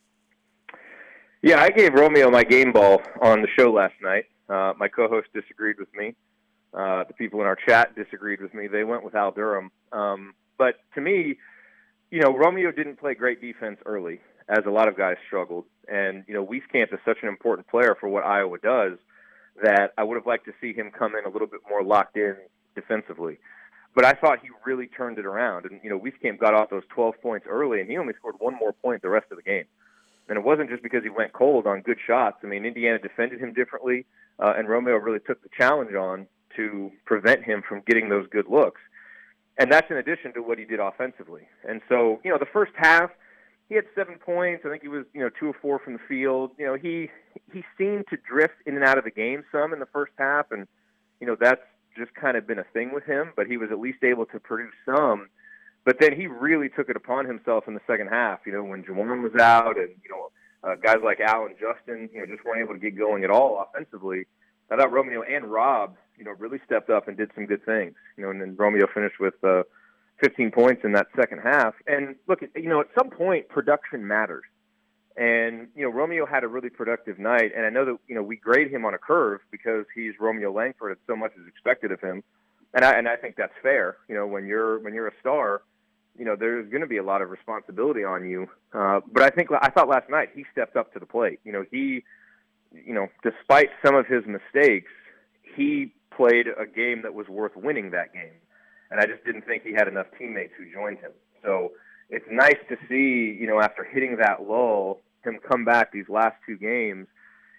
Yeah, I gave Romeo my game ball on the show last night. Uh, my co-host disagreed with me. Uh, the people in our chat disagreed with me. They went with Al Durham. Um, but to me, you know, Romeo didn't play great defense early, as a lot of guys struggled. And, you know, Wieskamp is such an important player for what Iowa does that I would have liked to see him come in a little bit more locked in defensively. But I thought he really turned it around. And, you know, Wieskamp got off those twelve points early, and he only scored one more point the rest of the game. And it wasn't just because he went cold on good shots. I mean, Indiana defended him differently, uh, and Romeo really took the challenge on to prevent him from getting those good looks. And that's in addition to what he did offensively. And so, you know, the first half, he had seven points. I think he was, you know, two or four from the field. You know, he he seemed to drift in and out of the game some in the first half, and, you know, that's just kind of been a thing with him, but he was at least able to produce some. But then he really took it upon himself in the second half, you know, when Juwan was out and, you know, uh, guys like Al and Justin, you know, just weren't able to get going at all offensively. I thought Romeo and Rob, you know, really stepped up and did some good things, you know, and then Romeo finished with uh, fifteen points in that second half. And look, you know, at some point, production matters. And, you know, Romeo had a really productive night. And I know that, you know, we grade him on a curve because he's Romeo Langford and so much is expected of him. And I, and I think that's fair. You know, when you're, when you're a star, you know, there's going to be a lot of responsibility on you. Uh, but I think, I thought last night he stepped up to the plate. You know, he, you know, despite some of his mistakes, he played a game that was worth winning that game. And I just didn't think he had enough teammates who joined him. So it's nice to see, you know, after hitting that lull, him come back these last two games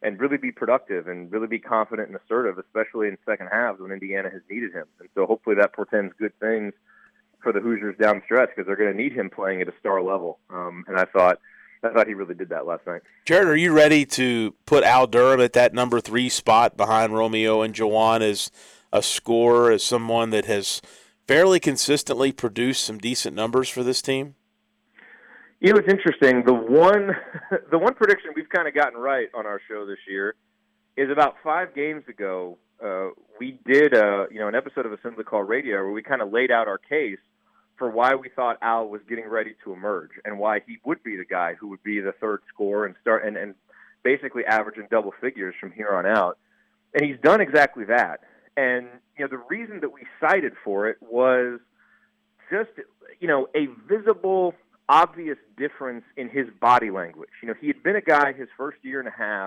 and really be productive and really be confident and assertive, especially in second halves when Indiana has needed him. And so hopefully that portends good things for the Hoosiers down the stretch, because they're going to need him playing at a star level. Um, and I thought I thought he really did that last night. Jared, are you ready to put Al Durham at that number three spot behind Romeo and Juwan as a scorer, as someone that has fairly consistently produced some decent numbers for this team? You know, it's interesting. The one the one prediction we've kind of gotten right on our show this year is about five games ago, uh, we did a, you know, an episode of Assembly Call Radio where we kind of laid out our case for why we thought Al was getting ready to emerge and why he would be the guy who would be the third scorer and start and, and basically average in double figures from here on out. And he's done exactly that. And, you know, the reason that we cited for it was just, you know, a visible, obvious difference in his body language. You know, he had been a guy his first year and a half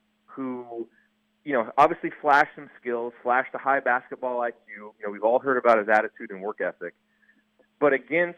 who, you know, obviously flashed some skills, flashed a high basketball I Q. You know, we've all heard about his attitude and work ethic. But against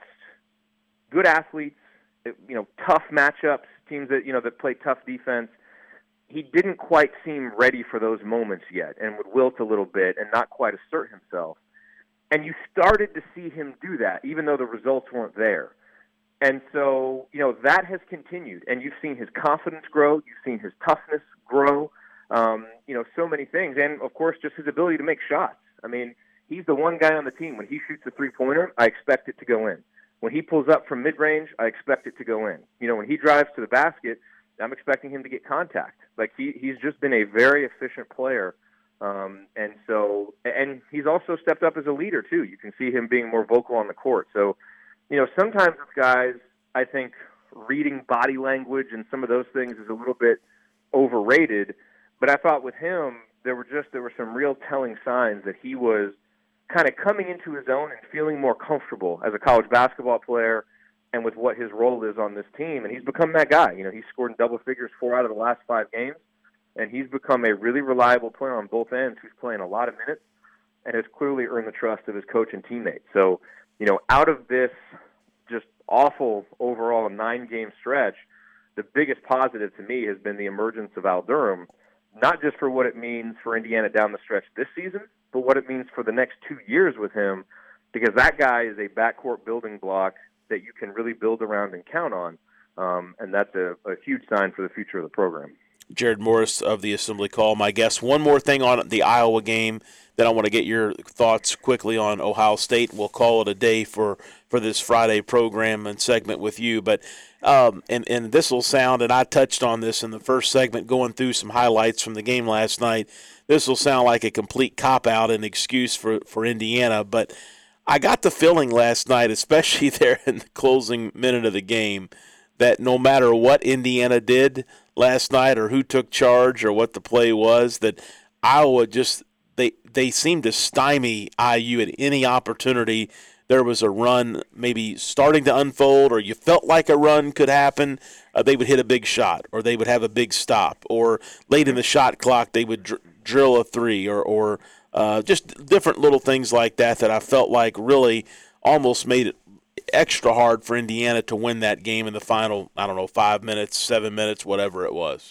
good athletes, you know, tough matchups, teams that, you know, that play tough defense, he didn't quite seem ready for those moments yet and would wilt a little bit and not quite assert himself. And you started to see him do that, even though the results weren't there. And so, you know, that has continued. And you've seen his confidence grow. You've seen his toughness grow. Um, you know, so many things. And, of course, just his ability to make shots. I mean, he's the one guy on the team. When he shoots a three-pointer, I expect it to go in. When he pulls up from mid-range, I expect it to go in. You know, when he drives to the basket, I'm expecting him to get contact. Like, he, he's just been a very efficient player. Um, and so, and he's also stepped up as a leader, too. You can see him being more vocal on the court. So, you know, sometimes with guys, I think reading body language and some of those things is a little bit overrated. But I thought with him, there were just, there were some real telling signs that he was kind of coming into his own and feeling more comfortable as a college basketball player and with what his role is on this team. And he's become that guy. You know, he's scored in double figures four out of the last five games, and he's become a really reliable player on both ends who's playing a lot of minutes and has clearly earned the trust of his coach and teammates. So, you know, out of this just awful overall nine-game stretch, the biggest positive to me has been the emergence of Al Durham, not just for what it means for Indiana down the stretch this season, but what it means for the next two years with him, because that guy is a backcourt building block that you can really build around and count on, um, and that's a, a huge sign for the future of the program. Jared Morris of the Assembly Call, my guest. One more thing on the Iowa game, then I want to get your thoughts quickly on Ohio State. We'll call it a day for, for this Friday program and segment with you. But um, and, and this will sound, and I touched on this in the first segment going through some highlights from the game last night, this will sound like a complete cop-out and excuse for, for Indiana, but I got the feeling last night, especially there in the closing minute of the game, that no matter what Indiana did last night or who took charge or what the play was, that Iowa just they they seemed to stymie I U at any opportunity. There was a run maybe starting to unfold, or you felt like a run could happen, uh, they would hit a big shot, or they would have a big stop, or late in the shot clock they would dr- drill a three, or, or uh, just different little things like that that I felt like really almost made it extra hard for Indiana to win that game in the final, I don't know, five minutes, seven minutes, whatever it was.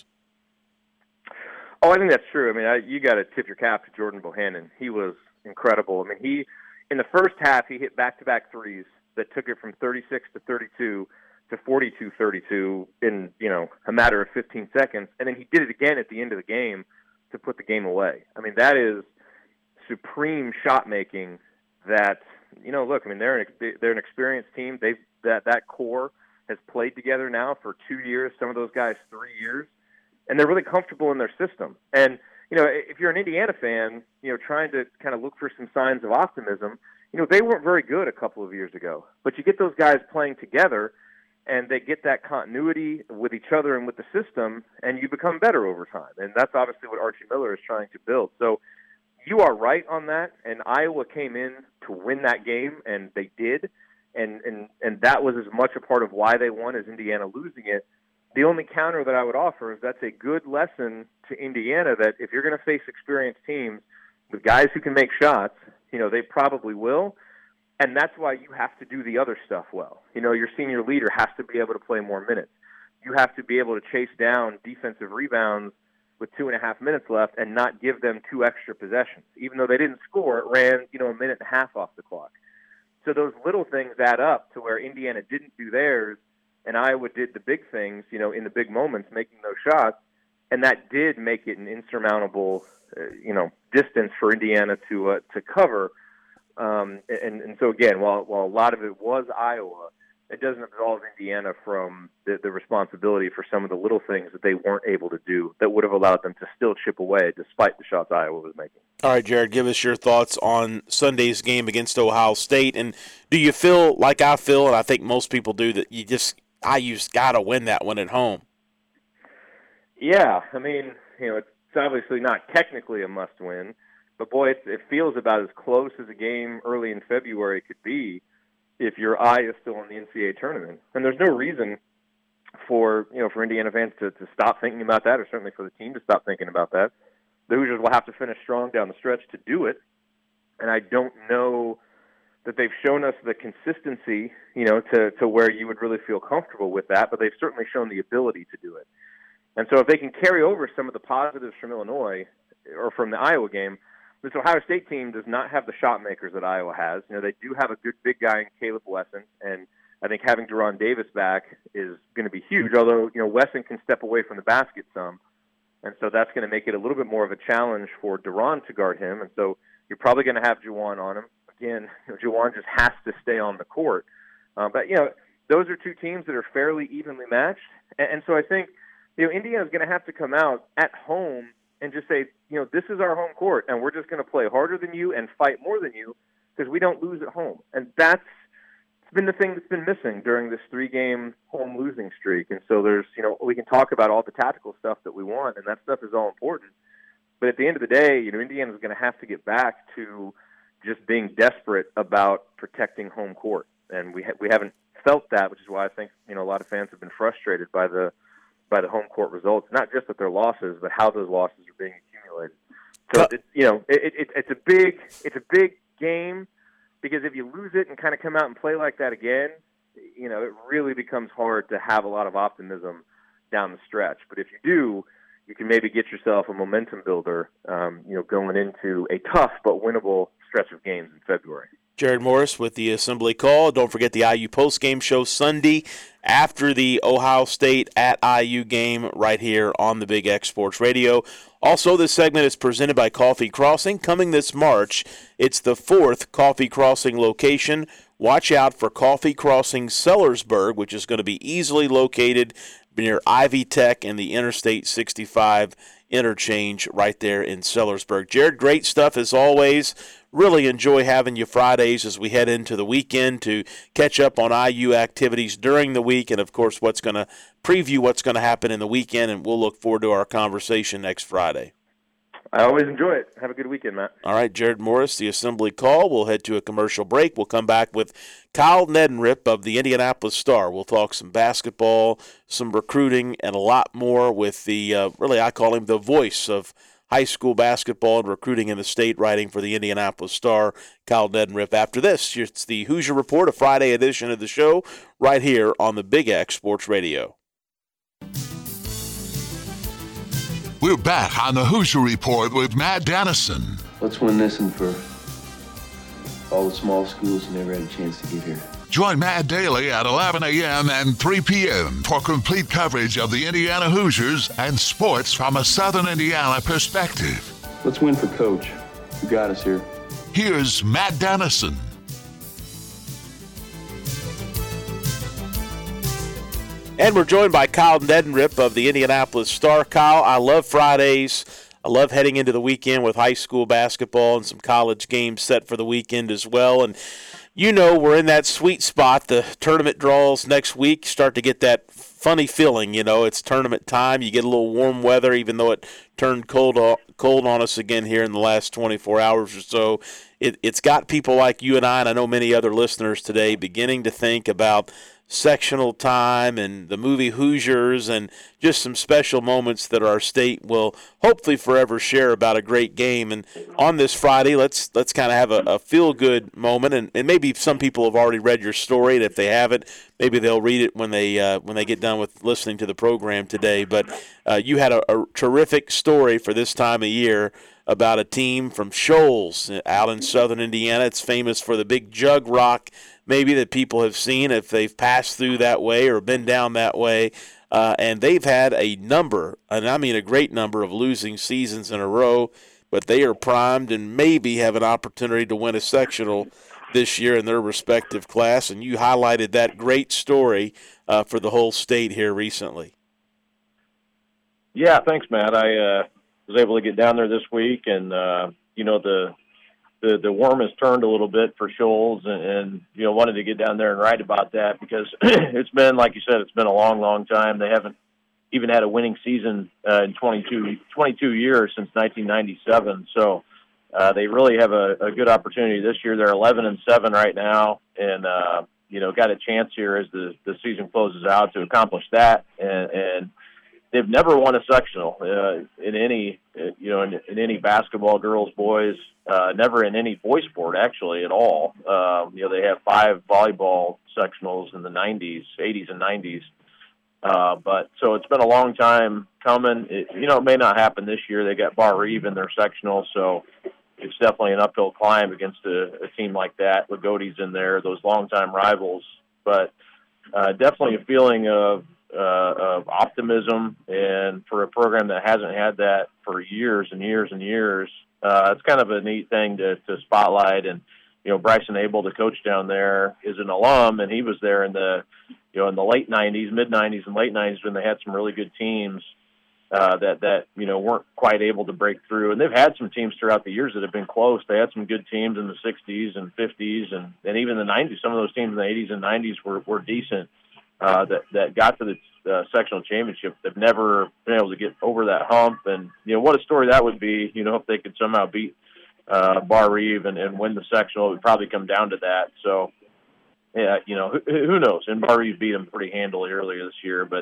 Oh, I think that's true. I mean, I, you got to tip your cap to Jordan Bohannon. He was incredible. I mean, he in the first half, he hit back-to-back threes that took it from thirty-six to thirty-two to forty-two thirty-two in, you know, a matter of fifteen seconds. And then he did it again at the end of the game to put the game away. I mean, that is supreme shot-making that, you know, look, I mean, they're an, they're an experienced team. They've that, that core has played together now for two years, some of those guys three years, and they're really comfortable in their system. And, you know, if you're an Indiana fan, you know, trying to kind of look for some signs of optimism, you know, they weren't very good a couple of years ago. But you get those guys playing together, and they get that continuity with each other and with the system, and you become better over time. And that's obviously what Archie Miller is trying to build. So you are right on that, and Iowa came in to win that game, and they did. And, and, and that was as much a part of why they won as Indiana losing it. The only counter that I would offer is that's a good lesson to Indiana that if you're going to face experienced teams with guys who can make shots, you know, they probably will. And that's why you have to do the other stuff well. You know, your senior leader has to be able to play more minutes. You have to be able to chase down defensive rebounds with two and a half minutes left and not give them two extra possessions. Even though they didn't score, it ran, you know, a minute and a half off the clock. So those little things add up to where Indiana didn't do theirs and Iowa did the big things, you know, in the big moments, making those shots. And that did make it an insurmountable, uh, you know, distance for Indiana to uh, to cover. Um, and, and so, again, while, while a lot of it was Iowa, it doesn't absolve Indiana from the, the responsibility for some of the little things that they weren't able to do that would have allowed them to still chip away despite the shots Iowa was making. All right, Jared, give us your thoughts on Sunday's game against Ohio State. And do you feel like I feel, and I think most people do, that you just I U's got to win that one at home? Yeah, I mean, you know, it's obviously not technically a must-win, but boy, it, it feels about as close as a game early in February could be if your eye is still on the N C double A tournament. And there's no reason for, you know, for Indiana fans to, to stop thinking about that, or certainly for the team to stop thinking about that. The Hoosiers will have to finish strong down the stretch to do it, and I don't know that they've shown us the consistency, you know, to, to where you would really feel comfortable with that, but they've certainly shown the ability to do it. And so if they can carry over some of the positives from Illinois or from the Iowa game, this Ohio State team does not have the shot makers that Iowa has. You know, they do have a good big guy in Caleb Wesson, and I think having Deron Davis back is going to be huge, although, you know, Wesson can step away from the basket some, and so that's going to make it a little bit more of a challenge for Deron to guard him, and so you're probably going to have Juwan on him. Again, you know, Juwan just has to stay on the court. Uh, but, you know, those are two teams that are fairly evenly matched, and, and so I think, you know, Indiana's going to have to come out at home and just say, you know, this is our home court, and we're just going to play harder than you and fight more than you because we don't lose at home. And that's been the thing that's been missing during this three-game home losing streak. And so there's, you know, we can talk about all the tactical stuff that we want, and that stuff is all important. But at the end of the day, you know, Indiana's going to have to get back to just being desperate about protecting home court. And we ha- we haven't felt that, which is why I think, you know, a lot of fans have been frustrated by the by the home court results, not just with their losses, but how those losses are being accumulated. So, it, you know, it, it, it's a big, it's a big game because if you lose it and kind of come out and play like that again, you know, it really becomes hard to have a lot of optimism down the stretch. But if you do, you can maybe get yourself a momentum builder, um, you know, going into a tough but winnable stretch of games in February. Jared Morris with the Assembly Call. Don't forget the I U postgame show Sunday after the Ohio State at I U game right here on the Big X Sports Radio. Also, this segment is presented by Coffee Crossing. Coming this March, it's the fourth Coffee Crossing location. Watch out for Coffee Crossing Sellersburg, which is going to be easily located near Ivy Tech and the Interstate sixty-five interchange right there in Sellersburg. Jared, great stuff as always. Really enjoy having you Fridays as we head into the weekend to catch up on I U activities during the week and, of course, what's going to preview what's going to happen in the weekend, and we'll look forward to our conversation next Friday. I always enjoy it. Have a good weekend, Matt. All right, Jared Morris, the Assembly Call. We'll head to a commercial break. We'll come back with Kyle Neddenriep of the Indianapolis Star. We'll talk some basketball, some recruiting, and a lot more with the, uh, really I call him the voice of high school basketball and recruiting in the state, writing for the Indianapolis Star, Kyle Neddenriep. After this, it's the Hoosier Report, a Friday edition of the show, right here on the Big X Sports Radio. We're back on the Hoosier Report with Matt Dennison. Let's win this one for all the small schools who never had a chance to get here. Join Matt daily at eleven a.m. and three p.m. for complete coverage of the Indiana Hoosiers and sports from a Southern Indiana perspective. Let's win for Coach, who got us here. Here's Matt Dennison. And we're joined by Kyle Neddenriep of the Indianapolis Star. Kyle, I love Fridays. I love heading into the weekend with high school basketball and some college games set for the weekend as well. And you know we're in that sweet spot. The tournament draws next week start to get that funny feeling. You know, it's tournament time. You get a little warm weather, even though it turned cold cold on us again here in the last twenty-four hours or so. It, it's got people like you and I, and I know many other listeners today, beginning to think about sectional time and the movie Hoosiers and just some special moments that our state will hopefully forever share about a great game. And on this Friday, let's let's kind of have a, a feel-good moment. And, and maybe some people have already read your story, and if they haven't, maybe they'll read it when they uh, when they get done with listening to the program today. But uh, you had a, a terrific story for this time of year about a team from Shoals out in southern Indiana. It's famous for the big jug rock, maybe, that people have seen if they've passed through that way or been down that way. Uh, and they've had a number, and I mean a great number, of losing seasons in a row, but they are primed and maybe have an opportunity to win a sectional this year in their respective class. And you highlighted that great story uh, for the whole state here recently. Yeah, thanks, Matt. I uh, was able to get down there this week, and, uh, you know, the The, the worm has turned a little bit for Shoals, and, and you know wanted to get down there and write about that because it's been, like you said, it's been a long, long time. They haven't even had a winning season uh, in twenty-two, twenty-two years since nineteen ninety-seven. So uh, they really have a, a good opportunity this year. They're eleven and seven right now, and uh, you know got a chance here as the, the season closes out to accomplish that. And, and they've never won a sectional uh, in any you know in, in any basketball, girls, boys. Uh, never in any boy sport, actually, at all. Um, you know, they have five volleyball sectionals in the nineties, eighties and nineties. Uh, but so it's been a long time coming. It, you know, it may not happen this year. They got Bar Reeve in their sectional, so it's definitely an uphill climb against a, a team like that. Lagoti's in there, those longtime rivals. But uh, definitely a feeling of, uh, of optimism, and for a program that hasn't had that for years and years and years, Uh, it's kind of a neat thing to, to spotlight. And, you know, Bryson Abel, the coach down there, is an alum, and he was there in the, you know, in the late nineties, mid nineties and late nineties when they had some really good teams uh, that, that, you know, weren't quite able to break through. And they've had some teams throughout the years that have been close. They had some good teams in the sixties and fifties and, and even the nineties. Some of those teams in the eighties and nineties were, were decent uh, that, that got to the Uh, sectional championship. They've never been able to get over that hump, and you know what a story that would be. You know, if they could somehow beat uh, Bar Reeve and, and win the sectional, it would probably come down to that. So, yeah, you know, who, who knows? And Bar Reeve beat them pretty handily earlier this year, but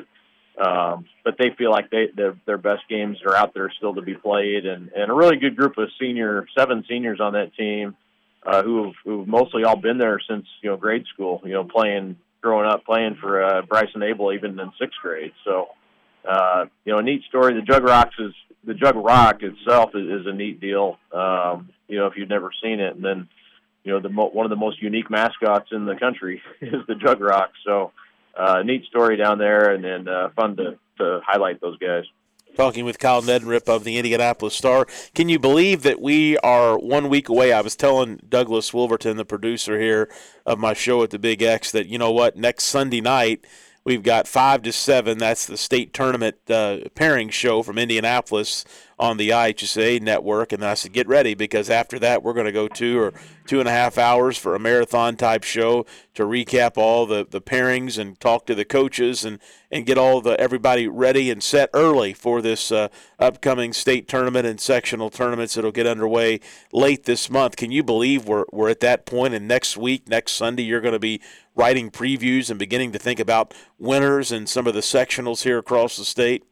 um, but they feel like they their, their best games are out there still to be played, and, and a really good group of senior seven seniors on that team uh, who've who've mostly all been there since you know grade school. You know, playing. growing up playing for uh, Bryson Abel even in sixth grade. So, uh, you know, a neat story. The Jug Rocks is the Jug Rock itself is, is a neat deal. Um, you know, if you've never seen it, and then, you know, the mo- one of the most unique mascots in the country is the Jug Rock. So, uh, neat story down there, and, and uh, fun to, to highlight those guys. Talking with Kyle Neddenriep of the Indianapolis Star. Can you believe that we are one week away? I was telling Douglas Wolverton, the producer here of my show at the Big X, that, you know what, next Sunday night we've got five to seven. That's the state tournament uh, pairing show from Indianapolis on the I H S A network. And I said, get ready, because after that we're going to go two or two and a half hours for a marathon-type show to recap all the, the pairings and talk to the coaches and, and get all the everybody ready and set early for this uh, upcoming state tournament and sectional tournaments that'll get underway late this month. Can you believe we're we're at that point, and next week, next Sunday, you're going to be writing previews and beginning to think about winners and some of the sectionals here across the state?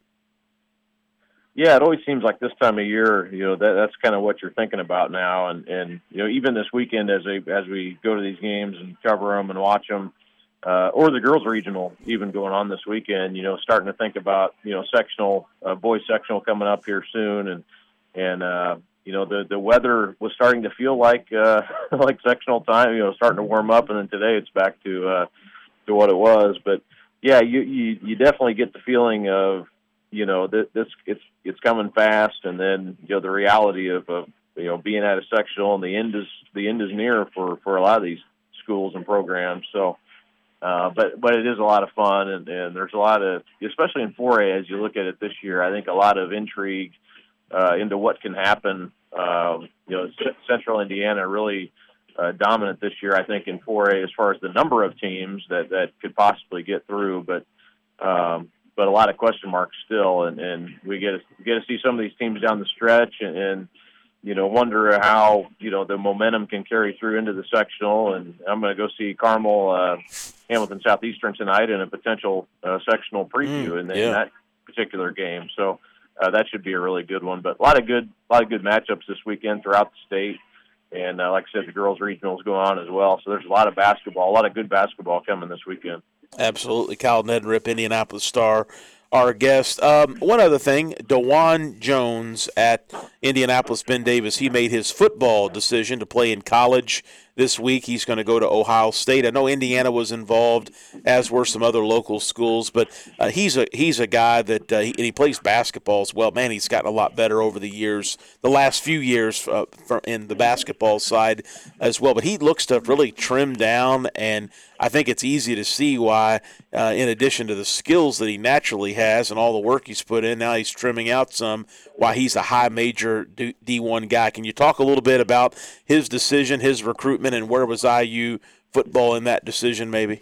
Yeah, it always seems like this time of year, you know, that that's kind of what you're thinking about now. And, and you know, even this weekend as they, as we go to these games and cover them and watch them, uh, or the girls regional even going on this weekend, you know, starting to think about, you know, sectional, uh, boys sectional coming up here soon. And, and uh, you know, the, the weather was starting to feel like uh, like sectional time, you know, starting to warm up. And then today it's back to uh, to what it was. But, yeah, you, you, you definitely get the feeling of, you know, this, this it's it's coming fast, and then you know the reality of, of you know being at a sectional, and the end is the end is near for, for a lot of these schools and programs. So, uh, but but it is a lot of fun, and, and there's a lot of, especially in four A as you look at it this year, I think a lot of intrigue uh, into what can happen. Um, you know, C- Central Indiana really uh, dominant this year, I think, in four A as far as the number of teams that, that could possibly get through, but. Um, but a lot of question marks still, and, and we get to, get to see some of these teams down the stretch, and, and you know, wonder how, you know, the momentum can carry through into the sectional. And I'm going to go see Carmel, uh, Hamilton Southeastern tonight in a potential uh, sectional preview mm, in, yeah. in that particular game. So uh, that should be a really good one. But a lot of good, a lot of good matchups this weekend throughout the state. And uh, like I said, the girls' regionals go on as well. So there's a lot of basketball, a lot of good basketball coming this weekend. Absolutely. Kyle Neddenriep, Indianapolis Star, our guest. Um, one other thing, DeJuan Jones at Indianapolis Ben Davis, he made his football decision to play in college this week. He's going to go to Ohio State. I know Indiana was involved, as were some other local schools, but uh, he's a he's a guy that uh, he, and he plays basketball as well. Man, he's gotten a lot better over the years, the last few years uh, for, in the basketball side as well. But he looks to really trim down, and I think it's easy to see why, uh, in addition to the skills that he naturally has and all the work he's put in, now he's trimming out some, why he's a high major D one guy. Can you talk a little bit about his decision, his recruitment, and where was I U football in that decision maybe?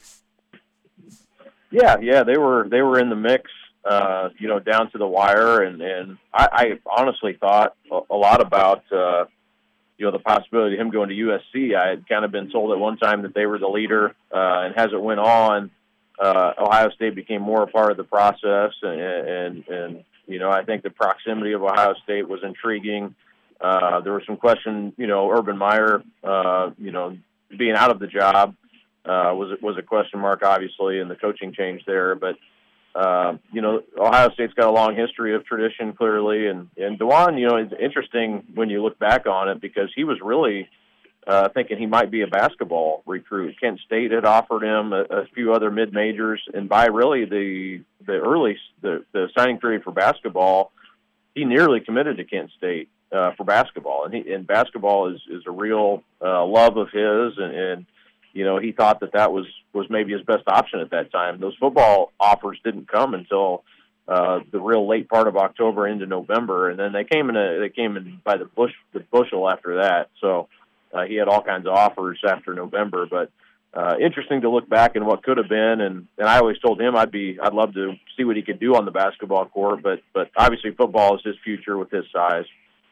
Yeah, yeah, they were they were in the mix, uh, you know, down to the wire, and, and I, I honestly thought a, a lot about, uh, you know, the possibility of him going to U S C. I had kind of been told at one time that they were the leader, uh, and as it went on, uh, Ohio State became more a part of the process, and, and, and you know, I think the proximity of Ohio State was intriguing. Uh, there was some question, you know, Urban Meyer, uh, you know, being out of the job uh, was was a question mark, obviously, and the coaching change there. But, uh, you know, Ohio State's got a long history of tradition, clearly. And, and DeJuan, you know, it's interesting when you look back on it because he was really uh, thinking he might be a basketball recruit. Kent State had offered him a, a few other mid-majors. And by really the the early the, the signing period for basketball, he nearly committed to Kent State. Uh, for basketball, and he, and basketball is, is a real uh, love of his, and, and you know he thought that that was, was maybe his best option at that time. Those football offers didn't come until uh, the real late part of October into November, and then they came in a, they came in by the bush the bushel after that. So uh, he had all kinds of offers after November, but uh, interesting to look back and what could have been. And, and I always told him I'd be I'd love to see what he could do on the basketball court, but but obviously football is his future with his size.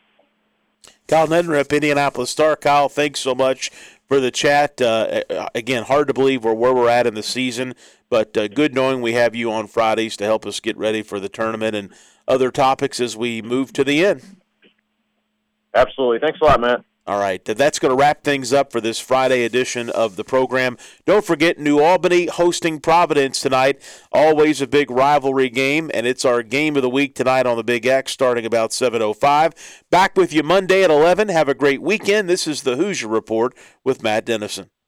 Kyle Neddenriep, Indianapolis Star. Kyle, thanks so much for the chat. Uh, again, hard to believe we're where we're at in the season, but uh, good knowing we have you on Fridays to help us get ready for the tournament and other topics as we move to the end. Absolutely. Thanks a lot, Matt. All right, that's going to wrap things up for this Friday edition of the program. Don't forget New Albany hosting Providence tonight. Always a big rivalry game, and it's our game of the week tonight on the Big X starting about seven oh five. Back with you Monday at eleven. Have a great weekend. This is the Hoosier Report with Matt Dennison.